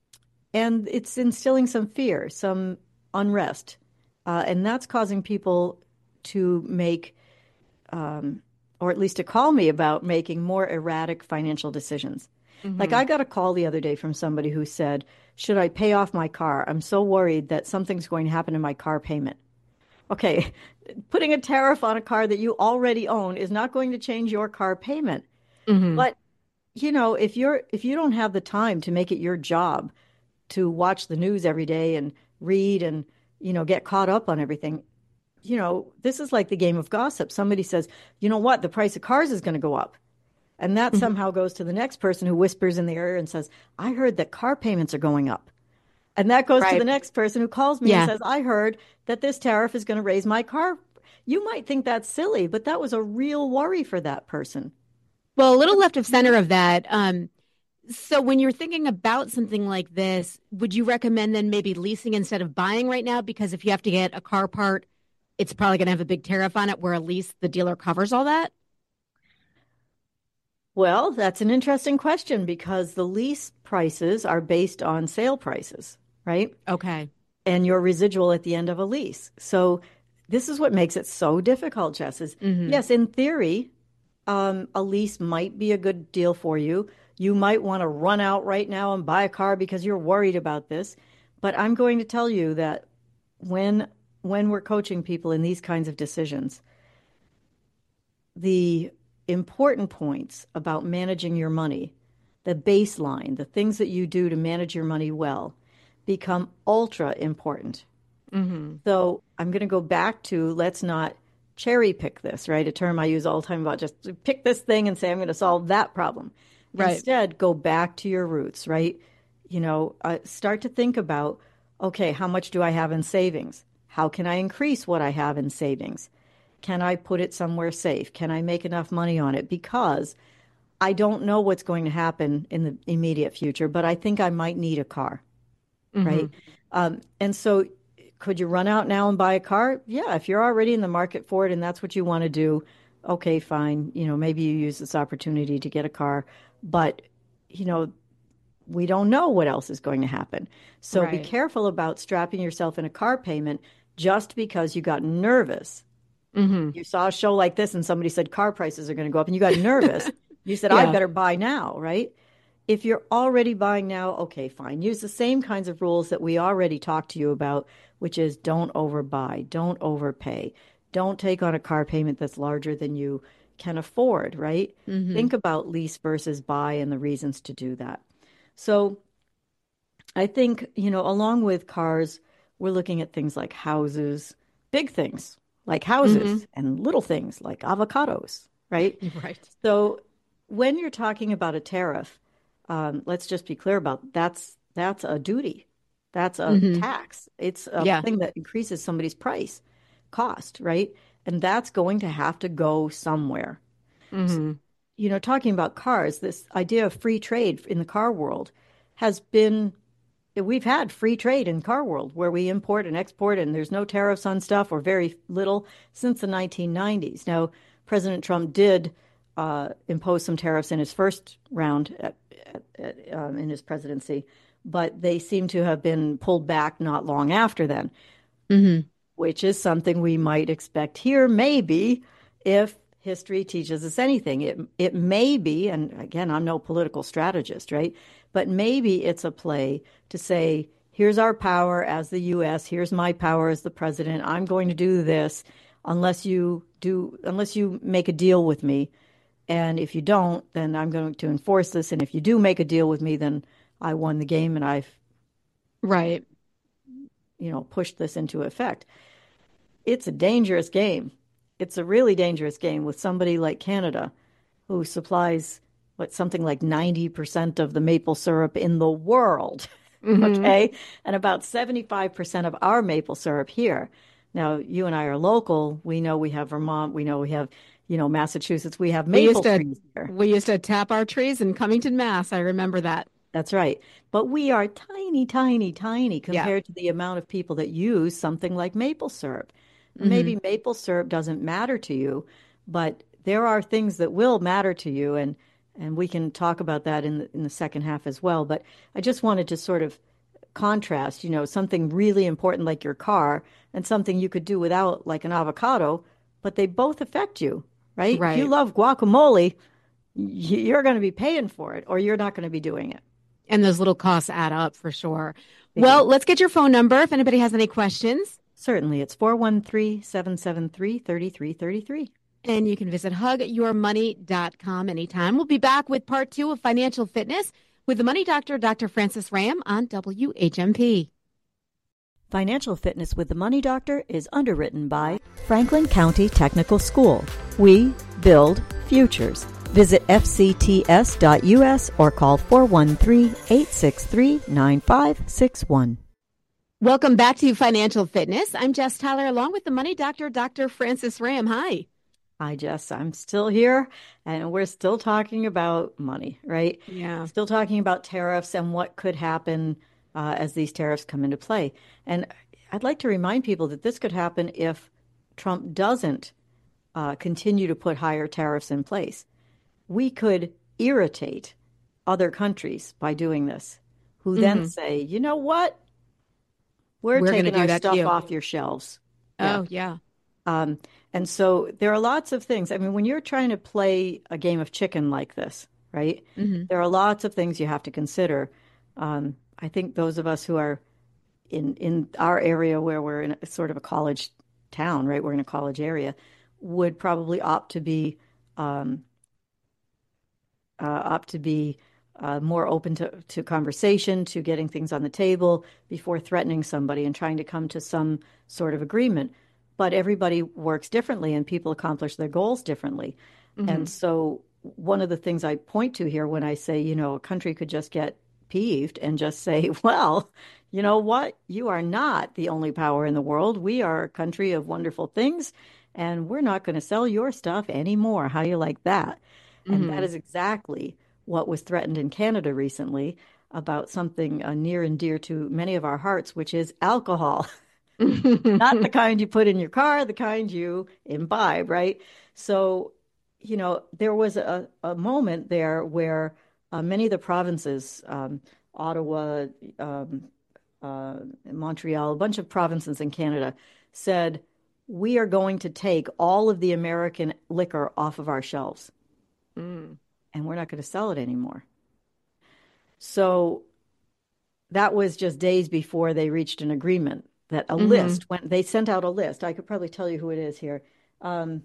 and it's instilling some fear, some unrest. Uh, and that's causing people to make, um, or at least to call me about making more erratic financial decisions. Like Mm-hmm. I got a call the other day from somebody who said, should I pay off my car? I'm so worried that something's going to happen to my car payment. Okay, putting a tariff on a car that you already own is not going to change your car payment. Mm-hmm. But, you know, if you're if you don't have the time to make it your job to watch the news every day and read and, you know, get caught up on everything, you know, this is like the game of gossip. Somebody says, you know what, the price of cars is going to go up. And that Mm-hmm. somehow goes to the next person who whispers in their ear and says, I heard that car payments are going up. And that goes to the Right. next person who calls me and Yeah. says, I heard that this tariff is going to raise my car. You might think that's silly, but that was a real worry for that person. Well, a little left of center of that. Um, so when you're thinking about something like this, would you recommend then maybe leasing instead of buying right now? Because if you have to get a car part, it's probably going to have a big tariff on it, where at least the dealer covers all that. Well, that's an interesting question because the lease prices are based on sale prices, right? Okay. And your residual at the end of a lease. So this is what makes it so difficult, Jess, is Mm-hmm. yes, in theory, um, a lease might be a good deal for you. You might want to run out right now and buy a car because you're worried about this. But I'm going to tell you that when when we're coaching people in these kinds of decisions, the important points about managing your money, the baseline, the things that you do to manage your money well, become ultra important. Mm-hmm. So I'm going to go back to let's not cherry pick this, right? A term I use all the time about just pick this thing and say, I'm going to solve that problem. Right. Instead, go back to your roots, right? You know, uh, start to think about, okay, how much do I have in savings? How can I increase what I have in savings? Can I put it somewhere safe? Can I make enough money on it? Because I don't know what's going to happen in the immediate future, but I think I might need a car, Mm-hmm. right? Um, and so could you run out now and buy a car? Yeah, if you're already in the market for it and that's what you want to do, okay, fine. You know, maybe you use this opportunity to get a car, but you know, we don't know what else is going to happen. So be Right. careful about strapping yourself in a car payment just because you got nervous. Mm-hmm. You saw a show like this and somebody said car prices are going to go up and you got nervous. You said, I Yeah. better buy now, right? If you're already buying now, okay, fine. Use the same kinds of rules that we already talked to you about, which is don't overbuy, don't overpay, don't take on a car payment that's larger than you can afford, right? Mm-hmm. Think about lease versus buy and the reasons to do that. So I think, you know, along with cars, we're looking at things like houses, big things like Mm-hmm. houses, and little things like avocados, right? Right. So when you're talking about a tariff, um, let's just be clear about that's that's a duty. That's a Mm-hmm. tax. It's a Yeah. thing that increases somebody's price. cost, right? And that's going to have to go somewhere. Mm-hmm. So, you know, talking about cars, this idea of free trade in the car world has been, we've had free trade in car world where we import and export and there's no tariffs on stuff or very little since the nineteen nineties. Now, President Trump did uh, impose some tariffs in his first round at, at, at, um, in his presidency, but they seem to have been pulled back not long after then, Mm-hmm. which is something we might expect here, maybe, if history teaches us anything. It it may be, and again, I'm no political strategist, right? But maybe it's a play to say, here's our power as the U S, here's my power as the president. I'm going to do this unless you do, unless you make a deal with me. And if you don't, then I'm going to enforce this. And if you do make a deal with me, then I won the game and I've, Right. you know, pushed this into effect. It's a dangerous game. It's a really dangerous game with somebody like Canada, who supplies what something like ninety percent of the maple syrup in the world. Mm-hmm. Okay. And about seventy-five percent of our maple syrup here. Now, you and I are local. We know we have Vermont. We know we have, you know, Massachusetts. We have We maple used to trees here. we used to tap our trees in Covington, Mass. I remember that. That's right. But we are tiny, tiny, tiny Yeah. compared to the amount of people that use something like maple syrup. Mm-hmm. Maybe maple syrup doesn't matter to you, but there are things that will matter to you, and and we can talk about that in the, in the second half as well. But I just wanted to sort of contrast, you know, something really important like your car and something you could do without, like an avocado, but they both affect you, right? If you Right. love guacamole, y- you're going to be paying for it, or you're not going to be doing it. And those little costs add up for sure. They Well, do. let's get your phone number if anybody has any questions. Certainly. It's four one three, seven seven three, three three three three. And you can visit hug your money dot com anytime. We'll be back with part two of Financial Fitness with the Money Doctor, Doctor Francis Ram on W H M P. Financial Fitness with the Money Doctor is underwritten by Franklin County Technical School. We build futures. Visit f c t s dot u s or call four one three, eight six three, nine five six one. Welcome back to Financial Fitness. I'm Jess Tyler along with the Money Doctor, Doctor Francis Ram. Hi. Hi, Jess. I'm still here, and we're still talking about money, right? Yeah. Still talking about tariffs and what could happen uh, as these tariffs come into play. And I'd like to remind people that this could happen if Trump doesn't uh, continue to put higher tariffs in place. We could irritate other countries by doing this, who then Mhm. say, you know what? We're, We're gonna taking do our that to stuff you." off your shelves. Yeah. Oh, yeah. Um, and so there are lots of things. I mean, when you're trying to play a game of chicken like this, right? Mhm. There are lots of things you have to consider. Um, I think those of us who are in in our area where we're in a sort of a college town, right? We're in a college area, would probably opt to be um, uh, opt to be uh, more open to, to conversation, to getting things on the table before threatening somebody and trying to come to some sort of agreement. But everybody works differently and people accomplish their goals differently. Mhm. And so one of the things I point to here when I say, you know, a country could just get peeved and just say, well, you know what? You are not the only power in the world. We are a country of wonderful things, and we're not going to sell your stuff anymore. How do you like that? And that Mhm. is exactly what was threatened in Canada recently about something uh, near and dear to many of our hearts, which is alcohol. Not the kind you put in your car, the kind you imbibe, right? So, you know, there was a, a moment there where uh, many of the provinces, um, Ottawa, um, uh, Montreal, a bunch of provinces in Canada, said, we are going to take all of the American liquor off of our shelves, Mm. and we're not going to sell it anymore. So that was just days before they reached an agreement that a Mhm. list, when they sent out a list, I could probably tell you who it is here. Um,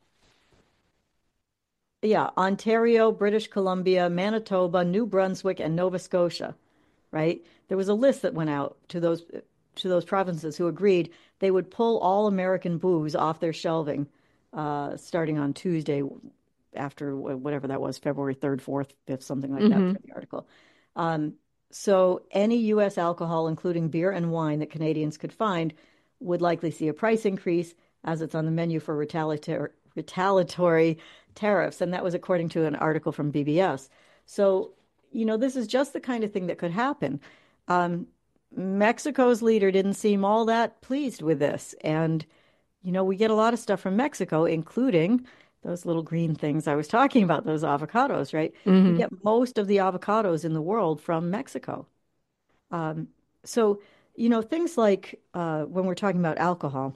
yeah, Ontario, British Columbia, Manitoba, New Brunswick, and Nova Scotia, right? There was a list that went out to those to those provinces who agreed they would pull all American booze off their shelving uh, starting on Tuesday after wh- whatever that was, February third, fourth, fifth, something like that Mhm. for the article. Um, so any U S alcohol, including beer and wine that Canadians could find, would likely see a price increase as it's on the menu for retaliatory retaliatory tariffs. And that was according to an article from B B S. So, you know, this is just the kind of thing that could happen. Um, Mexico's leader didn't seem all that pleased with this. And, you know, we get a lot of stuff from Mexico, including those little green things I was talking about, those avocados, right? Mm-hmm. We get most of the avocados in the world from Mexico. Um, so, you know, things like uh, when we're talking about alcohol,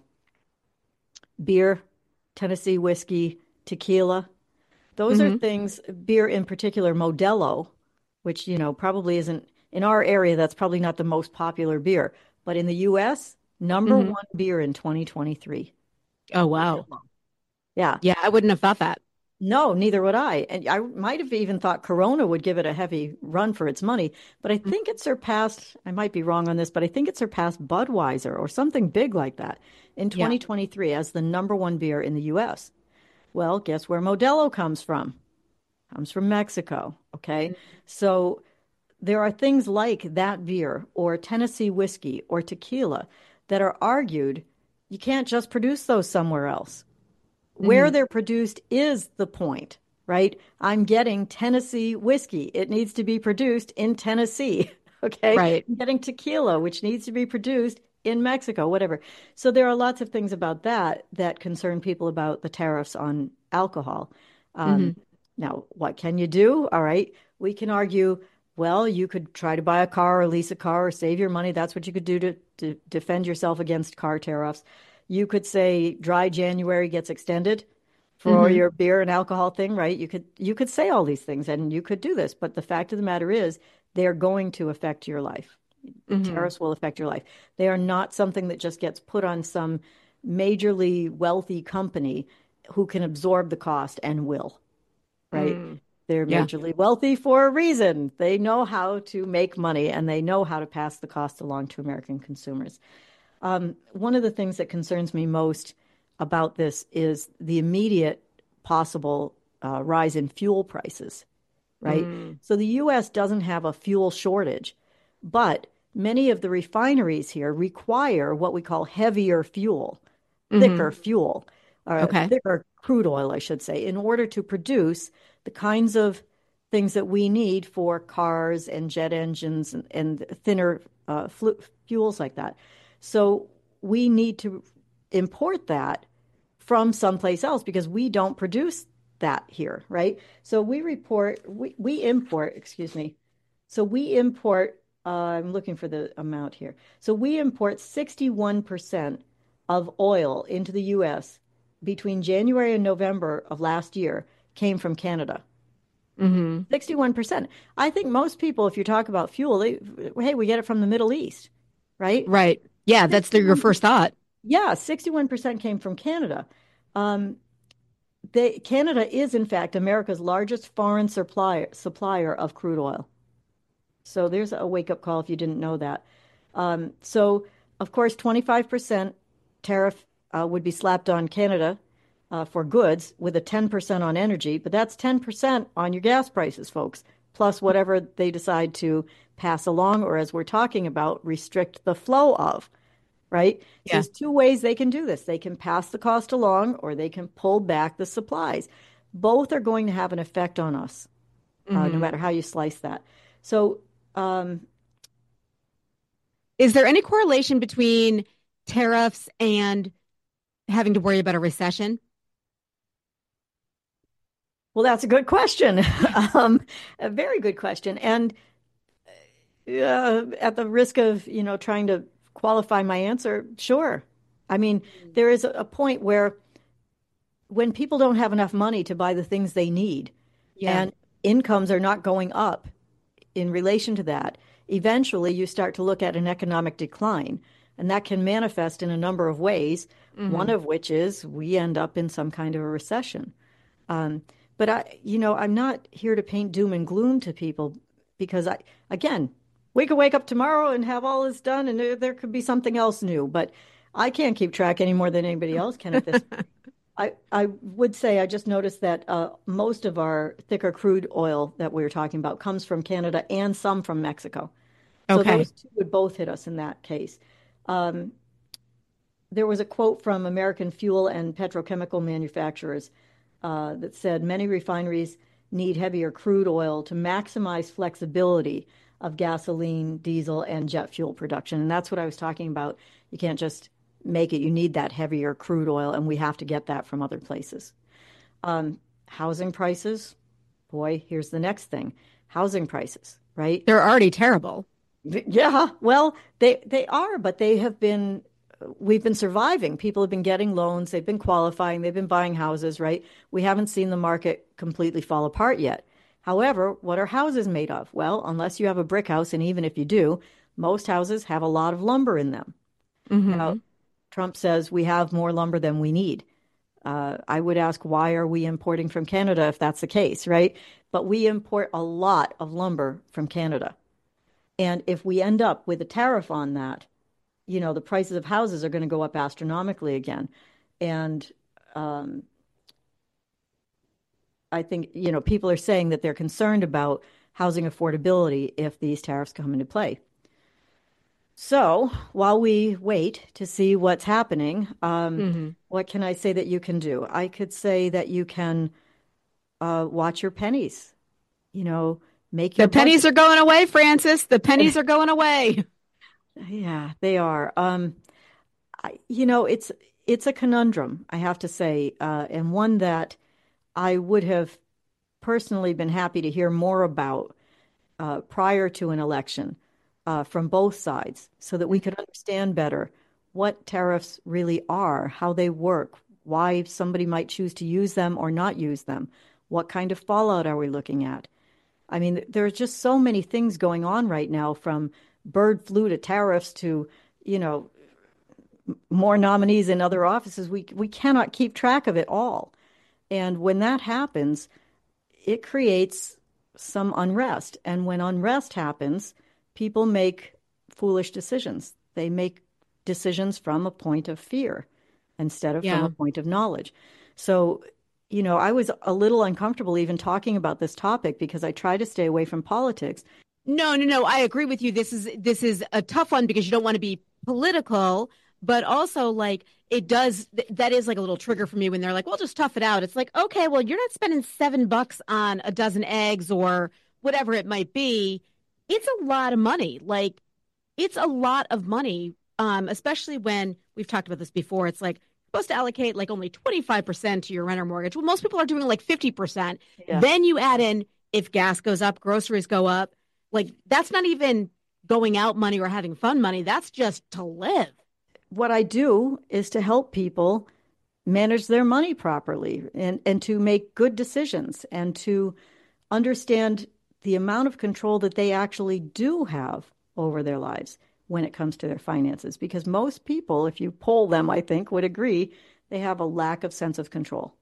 beer, Tennessee whiskey, tequila, those are Mm-hmm. things, beer in particular, Modelo, which, you know, probably isn't in our area, that's probably not the most popular beer. But in the U S, number Mm-hmm. one beer in twenty twenty-three. Oh, wow. Yeah. Yeah, I wouldn't have thought that. No, neither would I. And I might have even thought Corona would give it a heavy run for its money, but I think it surpassed, I might be wrong on this, but I think it surpassed Budweiser or something big like that in Yeah. twenty twenty-three as the number one beer in the U S. Well, guess where Modelo comes from? Comes from Mexico. Okay. So there are things like that beer or Tennessee whiskey or tequila that are argued you can't just produce those somewhere else. Where Mm-hmm. they're produced is the point, right? I'm getting Tennessee whiskey. It needs to be produced in Tennessee. Okay. Right. I'm getting tequila, which needs to be produced in Mexico, whatever. So there are lots of things about that that concern people about the tariffs on alcohol. Um, Mm-hmm. now, what can you do? All right. We can argue, well, you could try to buy a car or lease a car or save your money. That's what you could do to, to defend yourself against car tariffs. You could say dry January gets extended for Mm-hmm. your beer and alcohol thing, right? You could you could say all these things and you could do this, but the fact of the matter is they're going to affect your life. Mm-hmm. Tariffs will affect your life. They are not something that just gets put on some majorly wealthy company who can absorb the cost and will, right? Mm. They're Yeah. majorly wealthy for a reason. They know how to make money and they know how to pass the cost along to American consumers. Um, one of the things that concerns me most about this is the immediate possible uh, rise in fuel prices, right? Mm. So the U S doesn't have a fuel shortage, but many of the refineries here require what we call heavier fuel, Mm-hmm. thicker fuel, uh, Okay. thicker crude oil, I should say, in order to produce the kinds of things that we need for cars and jet engines and, and thinner uh, flu- fuels like that. So we need to import that from someplace else because we don't produce that here, right? So we report, we, we import, excuse me. So we import, uh, I'm looking for the amount here. So we import sixty-one percent of oil into the U S between January and November of last year came from Canada. Mm-hmm. sixty-one percent. I think most people, if you talk about fuel, they, hey, we get it from the Middle East, right? Right. Yeah, that's the, your first thought. Yeah, sixty-one percent came from Canada. Um, they, Canada is, in fact, America's largest foreign supplier supplier of crude oil. So there's a wake-up call if you didn't know that. Um, so, of course, twenty-five percent tariff uh, would be slapped on Canada uh, for goods with a ten percent on energy, but that's ten percent on your gas prices, folks, plus whatever they decide to pass along or, as we're talking about, restrict the flow of. Right? So Yeah. there's two ways they can do this. They can pass the cost along or they can pull back the supplies. Both are going to have an effect on us, uh, no Mm-hmm. matter how you slice that. So, um, Is there any correlation between tariffs and having to worry about a recession? well, that's a good question. um, a very good question. And uh, at the risk of, you know, trying to qualify my answer, sure. I mean, there is a, a point where when people don't have enough money to buy the things they need Yeah. and incomes are not going up in relation to that, eventually you start to look at an economic decline. And that can manifest in a number of ways, Mm-hmm. one of which is we end up in some kind of a recession. Um, but I, you know, I'm not here to paint doom and gloom to people because I, again, we could wake up tomorrow and have all this done and there, there could be something else new, but I can't keep track any more than anybody else can at this. I, I would say I just noticed that uh, most of our thicker crude oil that we were talking about comes from Canada and some from Mexico. So Okay. those two would both hit us in that case. Um, there was a quote from American fuel and petrochemical manufacturers uh, that said many refineries need heavier crude oil to maximize flexibility of gasoline, diesel, and jet fuel production. And that's what I was talking about. You can't just make it. You need that heavier crude oil, and we have to get that from other places. Um, housing prices, boy, here's the next thing. Housing prices, right? They're already terrible. Yeah, well, they they are, but they have been, we've been surviving. People have been getting loans, they've been qualifying, they've been buying houses, right? We haven't seen the market completely fall apart yet. However, what are houses made of? Well, unless you have a brick house, and even if you do, most houses have a lot of lumber in them. Mm-hmm. Now, Trump says we have more lumber than we need. Uh, I would ask, why are we importing from Canada if that's the case, right? But we import a lot of lumber from Canada. And if we end up with a tariff on that, you know, the prices of houses are going to go up astronomically again. And um, I think, you know, people are saying that they're concerned about housing affordability if these tariffs come into play. So while we wait to see what's happening, um, mm-hmm. what can I say that you can do? I could say that you can uh, watch your pennies, you know, make your The pennies budget. are going away, Frances. The pennies are going away. Yeah, they are. Um, I, you know, it's it's a conundrum, I have to say, uh, and one that I would have personally been happy to hear more about uh, prior to an election uh, from both sides, so that we could understand better what tariffs really are, how they work, why somebody might choose to use them or not use them, what kind of fallout are we looking at. I mean, there's just so many things going on right now, from bird flu to tariffs to, you know, more nominees in other offices. We we cannot keep track of it all. And when that happens, it creates some unrest. And when unrest happens, people make foolish decisions. They make decisions from a point of fear instead of yeah. from a point of knowledge. So, you know, I was a little uncomfortable even talking about this topic because I try to stay away from politics. No, no, no. I agree with you. This is this is a tough one because you don't want to be political, but also like it does. Th- that is like a little trigger for me when they're like, well, just tough it out. It's like, OK, well, you're not spending seven bucks on a dozen eggs or whatever it might be. It's a lot of money. Like it's a lot of money, um, especially when we've talked about this before. It's like supposed to allocate like only twenty-five percent to your rent or mortgage. Well, most people are doing like fifty percent. Yeah. Then you add in if gas goes up, groceries go up. Like, that's not even going out money or having fun money. That's just to live. What I do is to help people manage their money properly and, and to make good decisions and to understand the amount of control that they actually do have over their lives when it comes to their finances. Because most people, if you poll them, I think, would agree they have a lack of sense of control.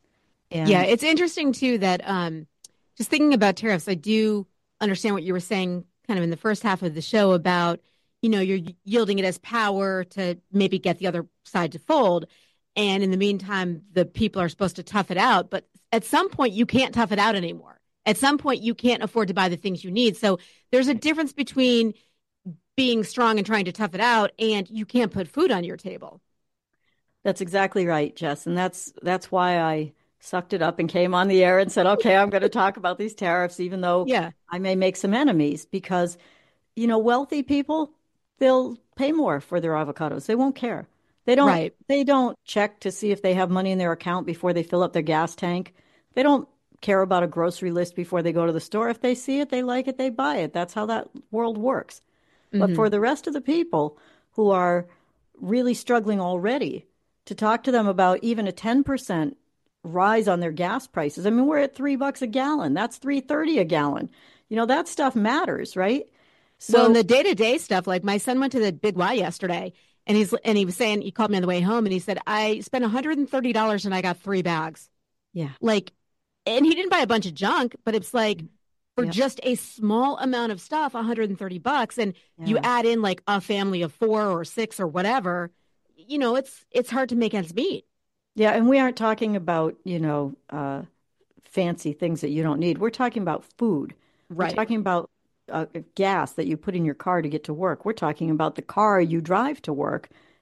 And yeah, it's interesting, too, that um, just thinking about tariffs, I do understand what you were saying kind of in the first half of the show about, you know, you're yielding it as power to maybe get the other side to fold. And in the meantime, the people are supposed to tough it out. But at some point, you can't tough it out anymore. At some point, you can't afford to buy the things you need. So there's a difference between being strong and trying to tough it out, and you can't put food on your table. That's exactly right, Jess. And that's that's why I sucked it up and came on the air and said, okay, I'm going to talk about these tariffs, even though yeah. I may make some enemies, because, you know, wealthy people, they'll pay more for their avocados. They won't care. They don't, right. they don't check to see if they have money in their account before they fill up their gas tank. They don't care about a grocery list before they go to the store. If they see it, they like it, they buy it. That's how that world works. Mm-hmm. But for the rest of the people who are really struggling already, to talk to them about even a ten percent rise on their gas prices. I mean, we're at three bucks a gallon. That's three thirty a gallon. You know, that stuff matters, right? So well, in the day-to-day stuff, like my son went to the Big Y yesterday, and he's and he was saying, he called me on the way home, and he said, I spent one hundred thirty dollars and I got three bags. Yeah. Like, and he didn't buy a bunch of junk, but it's like for yep. just a small amount of stuff, one hundred thirty bucks, and yeah. you add in like a family of four or six or whatever, you know, it's it's hard to make ends meet. Yeah, and we aren't talking about, you know, uh, fancy things that you don't need. We're talking about food. Right. We're talking about uh, gas that you put in your car to get to work. We're talking about the car you drive to work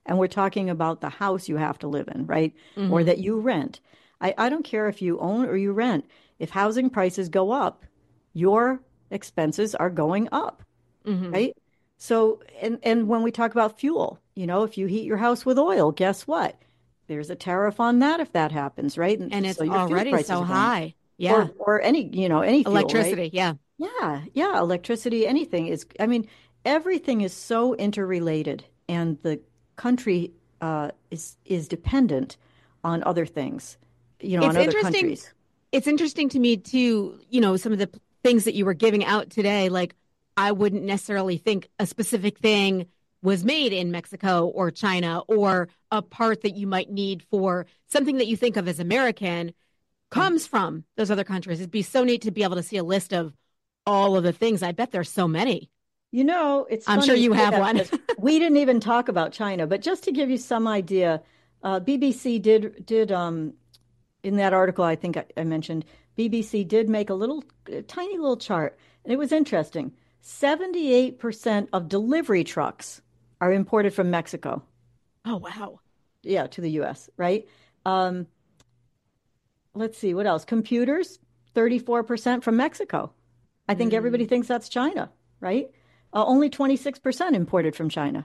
And we're talking about the house you have to live in, right? Mm-hmm. Or that you rent. I, I don't care if you own or you rent. If housing prices go up, your expenses are going up, mm-hmm. right? So, and, and when we talk about fuel, you know, if you heat your house with oil, guess what? There's a tariff on that if that happens, right? And, and it's so already so high. Yeah. Or, or any, you know, any fuel, electricity. Right? Yeah. Yeah. Yeah. Electricity, anything is, I mean, everything is so interrelated, and the country uh, is, is dependent on other things, you know, it's on other interesting. countries. It's interesting to me too, you know, some of the things that you were giving out today, like I wouldn't necessarily think a specific thing was made in Mexico or China, or a part that you might need for something that you think of as American comes from those other countries. It'd be so neat to be able to see a list of all of the things. I bet there's so many. You know, it's I'm funny sure you have that, one. We didn't even talk about China, but just to give you some idea, uh, B B C did did um, in that article I think I, I mentioned, B B C did make a little a tiny little chart, and it was interesting. seventy-eight percent of delivery trucks are imported from Mexico. Oh, wow. Yeah, to the U S, right? Um, let's see, what else? Computers, thirty-four percent from Mexico. I think mm. everybody thinks that's China, right? Uh, only twenty-six percent imported from China.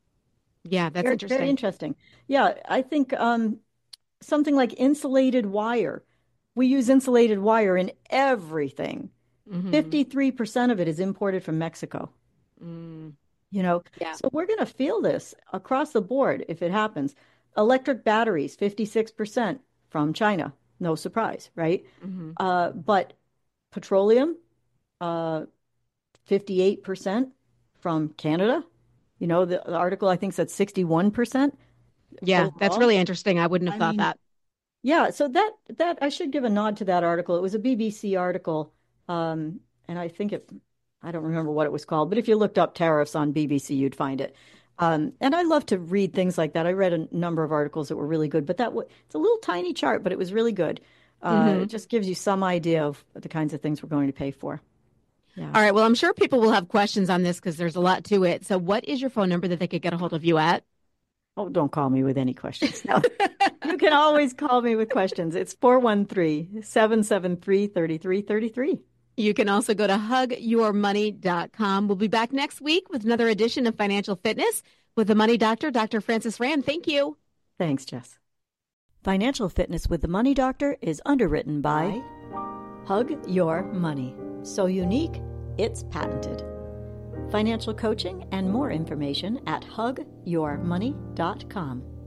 Yeah, that's very, interesting. Very interesting. Yeah, I think um, something like insulated wire. We use insulated wire in everything. Mm-hmm. fifty-three percent of it is imported from Mexico. Mm. You know, yeah. So we're going to feel this across the board if it happens. Electric batteries, fifty-six percent from China. No surprise, right? Mm-hmm. Uh, but petroleum, uh, fifty-eight percent from Canada. You know, the, the article, I think, said sixty-one percent. Yeah, overall. That's really interesting. I wouldn't have I thought mean, that. Yeah, so that, that I should give a nod to that article. It was a B B C article, um, and I think it, I don't remember what it was called, but if you looked up tariffs on B B C, you'd find it. Um, and I love to read things like that. I read a number of articles that were really good, but that w- it's a little tiny chart, but it was really good. Uh, mm-hmm. It just gives you some idea of the kinds of things we're going to pay for. Yeah. All right. Well, I'm sure people will have questions on this because there's a lot to it. So what is your phone number that they could get a hold of you at? Oh, don't call me with any questions. No. You can always call me with questions. It's four one three, seven seven three, three three three three. You can also go to hug your money dot com. We'll be back next week with another edition of Financial Fitness with the Money Doctor, Doctor Frances Rand. Thank you. Thanks, Jess. Financial Fitness with the Money Doctor is underwritten by Hug Your Money. So unique, it's patented. Financial coaching and more information at hug your money dot com.